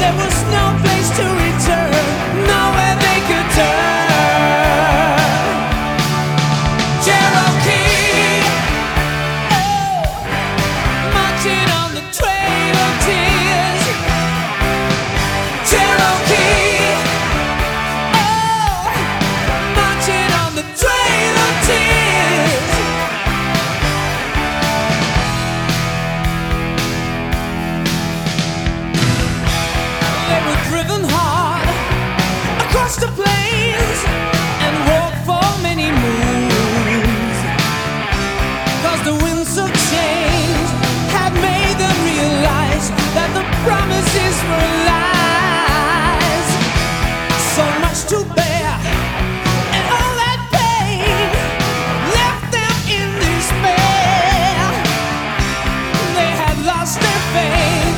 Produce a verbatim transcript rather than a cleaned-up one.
There was no place to return, nowhere they could turn. Cherokee, oh, marching on the trail of tears. Cherokee, oh, marching on the trail of tears. They were driven hard across the plains and walked for many moons, 'cause the winds of change had made them realize that the promises were lies. So much to bear, and all that pain left them in despair. They had lost their faith